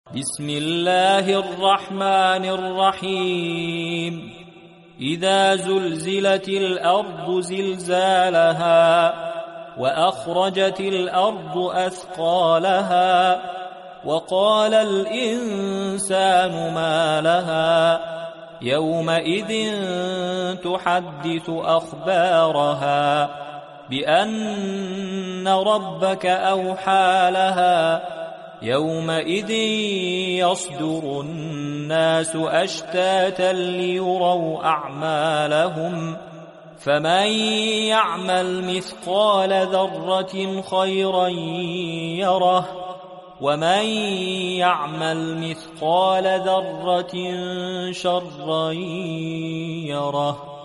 بسم الله الرحمن الرحيم إذا زلزلت الأرض زلزالها وأخرجت الأرض أثقالها وقال الإنسان ما لها يومئذ تحدث أخبارها بأن ربك أوحى لها يومئذ يصدر الناس أشتاتا ليروا أعمالهم فمن يعمل مثقال ذرة خيرا يره ومن يعمل مثقال ذرة شرا يره.